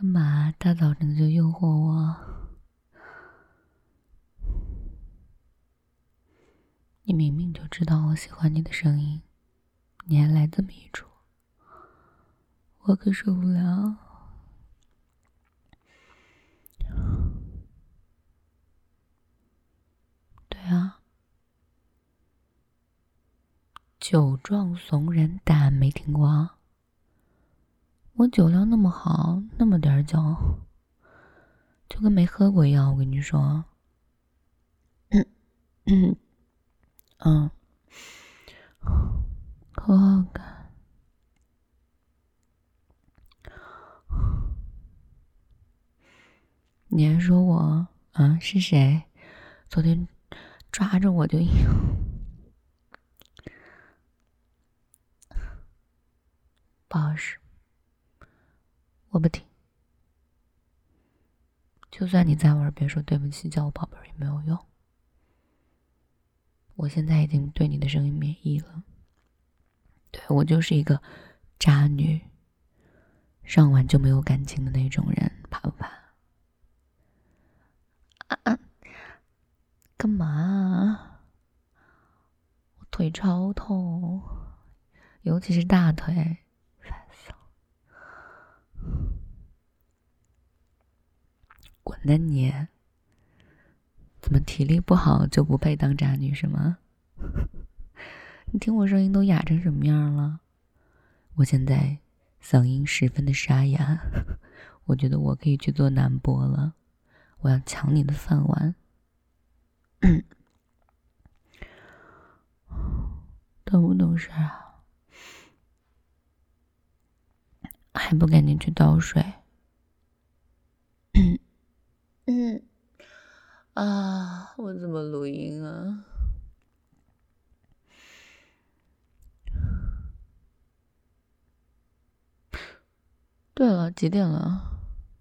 干嘛大早晨的就诱惑我？你明明就知道我喜欢你的声音，你还来这么一出，我可受不了。对啊，酒壮怂人胆，没听过啊？我酒量那么好，那么点酒，就跟没喝过一样。我跟你说，好好看。你还说我是谁？昨天抓着我就不好使，我不听。就算你在我耳边说对不起，叫我宝贝儿也没有用。我现在已经对你的声音免疫了。对，我就是一个渣女，上完就没有感情的那种人，怕不怕？干嘛啊？我腿超痛，尤其是大腿，烦死了！滚蛋你！怎么体力不好就不配当渣女是吗？你听我声音都哑成什么样了？我现在嗓音十分的沙哑，我觉得我可以去做男播了。我要抢你的饭碗！懂不懂事啊？还不赶紧去倒水？我怎么录音啊？对了，几点了？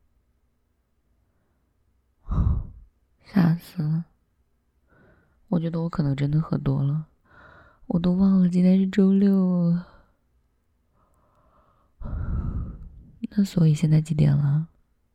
吓死了！我觉得我可能真的喝多了，我都忘了今天是周六了。那所以现在几点了？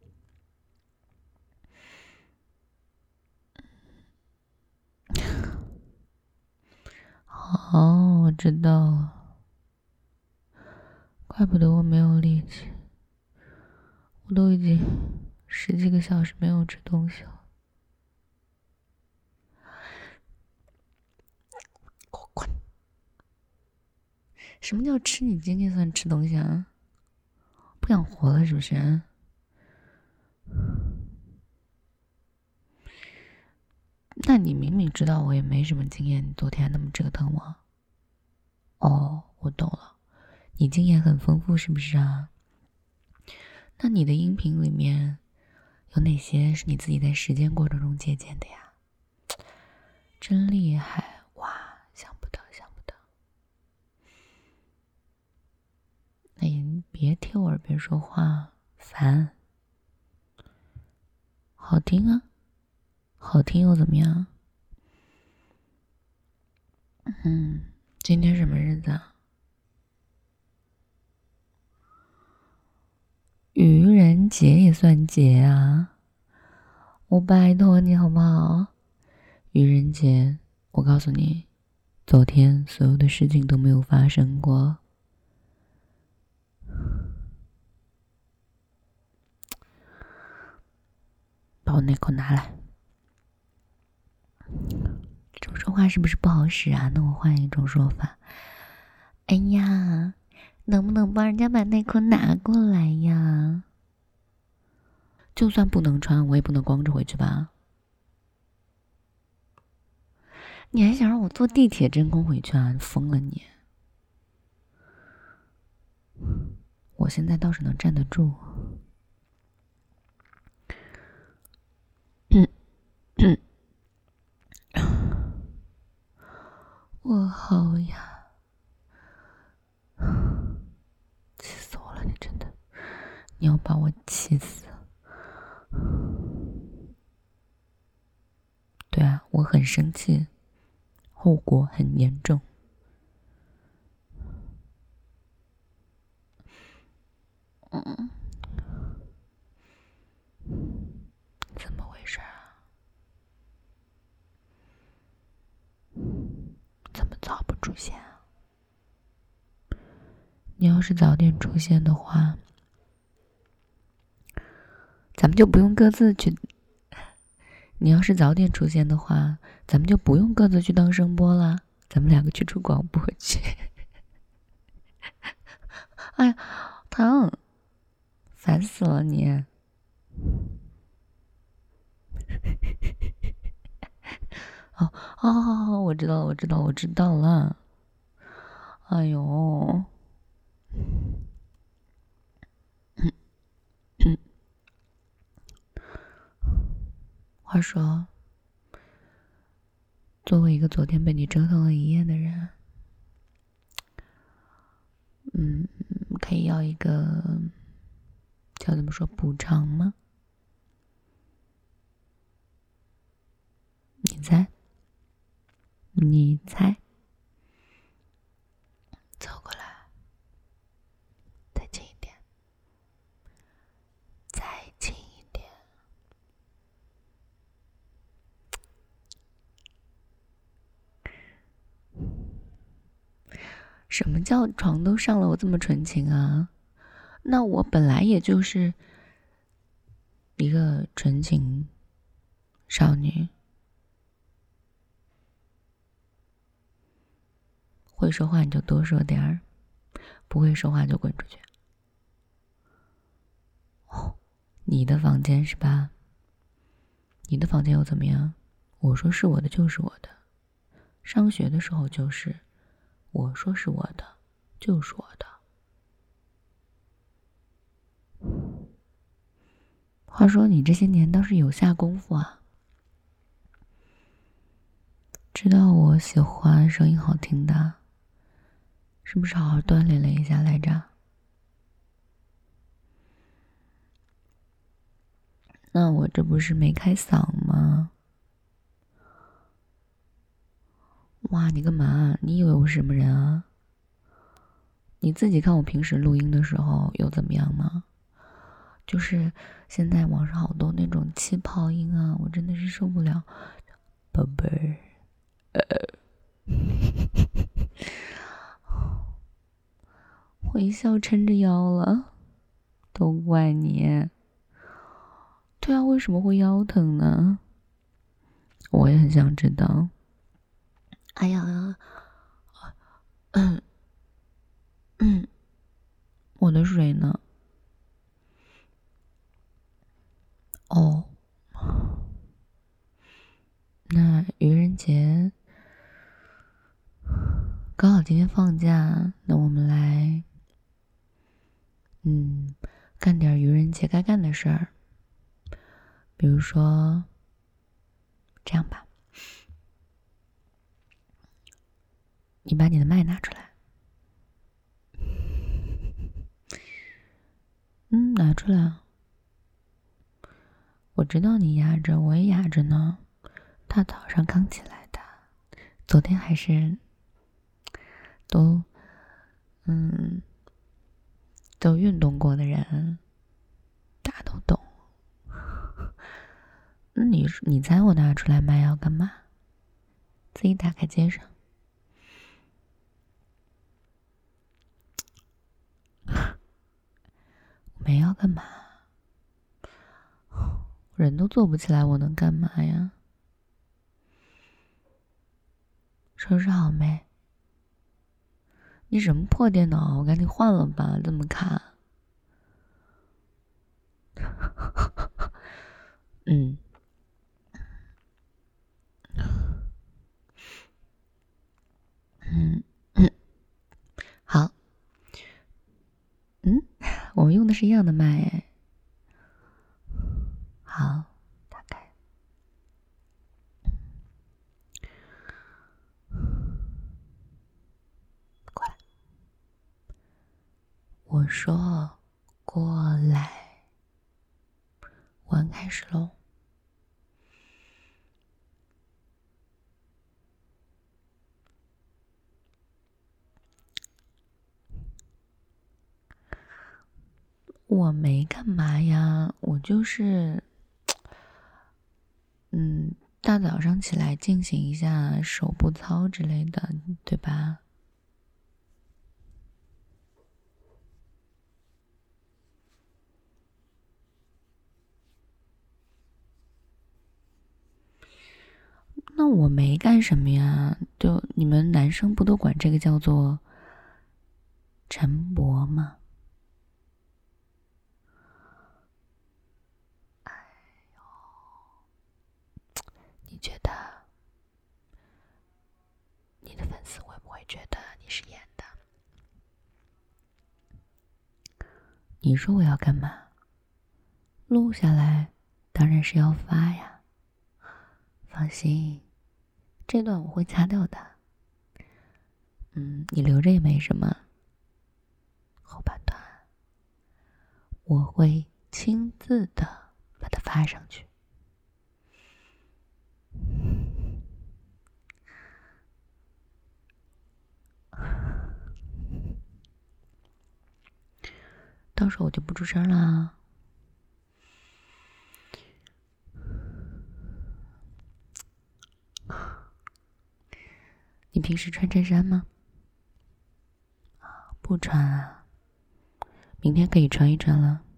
哦，我知道了，怪不得我没有力气，我都已经10几个小时没有吃东西了。给我滚！什么叫吃你经济算吃东西啊？不想活了是不是？那你明明知道我也没什么经验，你昨天还那么折腾我。哦，我懂了，你经验很丰富是不是啊？那你的音频里面有哪些是你自己在实践过程中借鉴的呀？真厉害哇！想不到，想不到。那你别听我耳边说话，烦。好听啊，好听又怎么样？今天什么日子啊？愚人节也算节啊！我拜托你好不好？愚人节，我告诉你，昨天所有的事情都没有发生过。把我内裤拿来。这种说话是不是不好使啊？那我换一种说法。哎呀，能不能帮人家把内裤拿过来呀？就算不能穿，我也不能光着回去吧？你还想让我坐地铁真空回去啊？你疯了你！我现在倒是能站得住。我好呀，气死我了！你真的，你要把我气死！对啊，我很生气，后果很严重。 现啊？你要是早点出现的话，咱们就不用各自去。你要是早点出现的话，咱们就不用各自去当声波了，咱们两个去出广播去。哎呀，疼，烦死了你！哦，我知道了。哎呦，话说，作为一个昨天被你折腾了一夜的人，可以要一个叫怎么说补偿吗？你猜，走过来，再近一点，再近一点。什么叫床都上了，我这么纯情啊？那我本来也就是一个纯情少女，会说话你就多说点儿，不会说话就滚出去。哦，你的房间是吧？你的房间又怎么样？我说是我的就是我的，上学的时候就是，我说是我的就是我的。话说你这些年倒是有下功夫啊，知道我喜欢声音好听的，是不是好好锻炼了一下来着？那我这不是没开嗓吗？哇，你干嘛？你以为我是什么人啊？你自己看我平时录音的时候有怎么样吗？就是现在网上好多那种气泡音啊，我真的是受不了。宝贝儿，我一笑撑着腰了，都怪你。对啊，为什么会腰疼呢？我也很想知道。哎呀，我的水呢？哦，那愚人节刚好今天放假，那我们来，干点愚人节该干的事儿。比如说，这样吧，你把你的麦拿出来。拿出来。我知道你压着，我也压着呢。大早上刚起来的，昨天还是都运动过的人，大家都懂。你猜我拿出来麦要干嘛？自己打开接上。没要干嘛？人都做不起来，我能干嘛呀？收拾好没？你什么破电脑？我赶紧换了吧，这么卡。好。我们用的是一样的麦哎。好，打开。过来。我说过来。玩开始喽。我没干嘛呀，我就是大早上起来进行一下手部操之类的，对吧？ 那我没干什么呀，就你们男生不都管这个叫做陈伯吗？哎呦，你觉得你的粉丝会不会觉得你是演的？你说我要干嘛？录下来当然是要发呀。放心，这段我会擦掉的。你留着也没什么。后半段我会亲自的把它发上去。到时候我就不出声了。你平时穿衬衫吗？不穿啊，明天可以穿一穿了。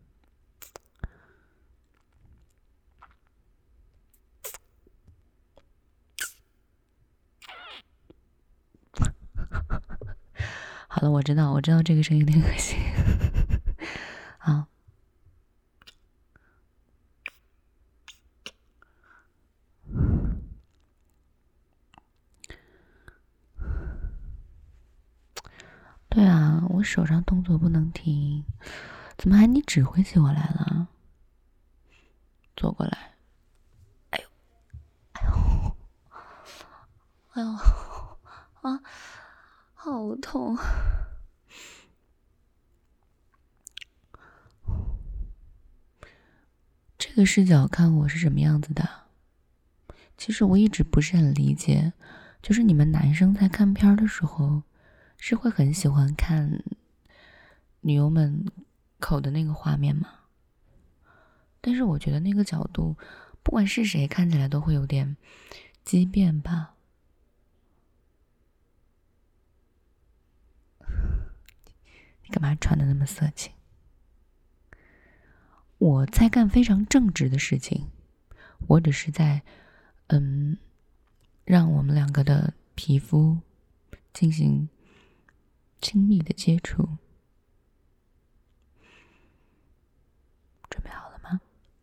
好了，我知道这个声音有点恶心。好，对啊，我手上动作不能停，怎么还你指挥起我来了？坐过来。哎呦，哎呦，哎呦，啊，好痛！这个视角看我是什么样子的？其实我一直不是很理解，就是你们男生在看片的时候，是会很喜欢看女优们口的那个画面吗？但是我觉得那个角度，不管是谁看起来都会有点畸变吧。你干嘛穿的那么色情？我在干非常正直的事情，我只是在让我们两个的皮肤进行亲密的接触。准备好了吗？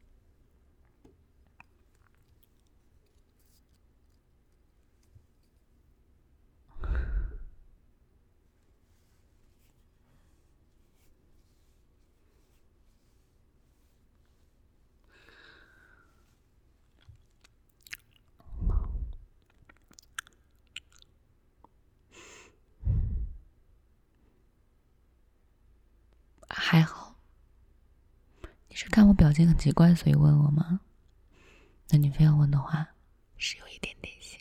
还好。你是看我表情很奇怪，所以问我吗？那你非要问的话，是有一点点心。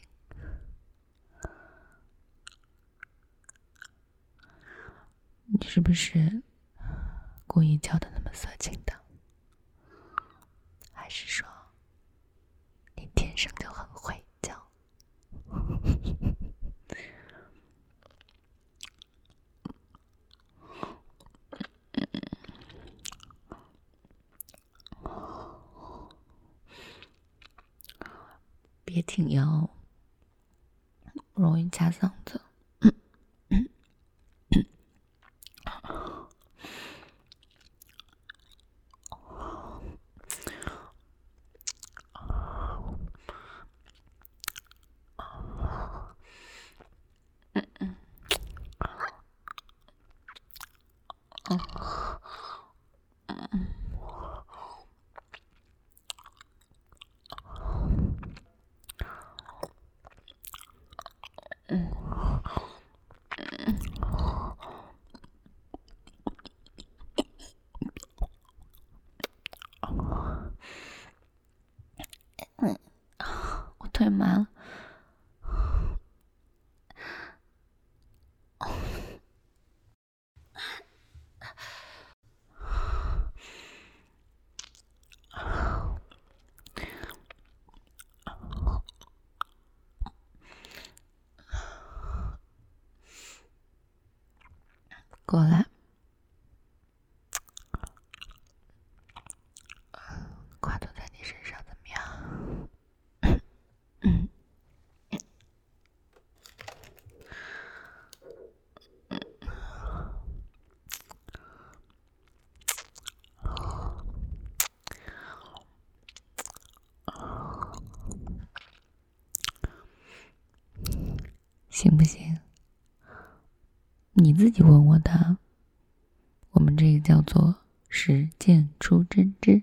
你是不是故意叫的那么色情的？还是说你天生就很会叫？别挺腰，容易卡嗓子。我腿麻了。过来，跨坐在你身上怎么样？ 行不行？你自己问我的，我们这个叫做实践出真知，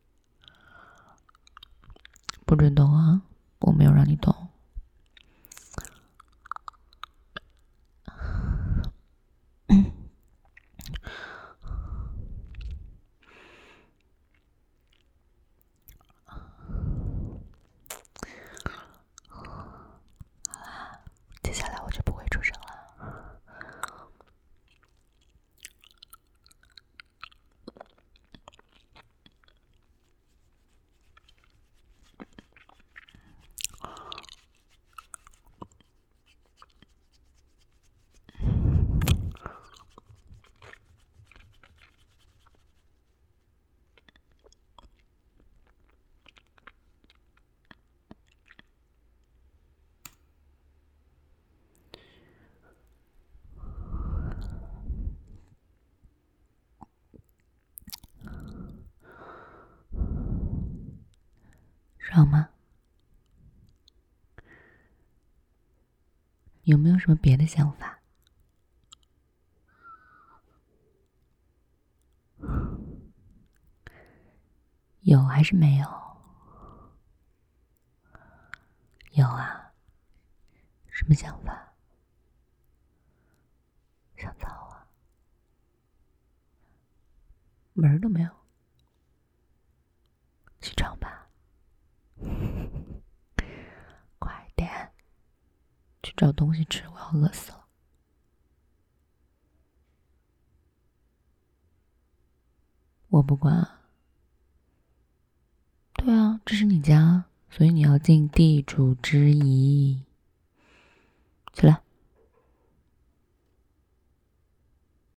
不准动啊！我没有让你动。接下来我就不会出声了。爽吗？有没有什么别的想法？有还是没有？有啊。什么想法？想操啊？门儿都没有。去找吧。快点，去找东西吃，我要饿死了。我不管。对啊，这是你家，所以你要尽地主之谊。起来。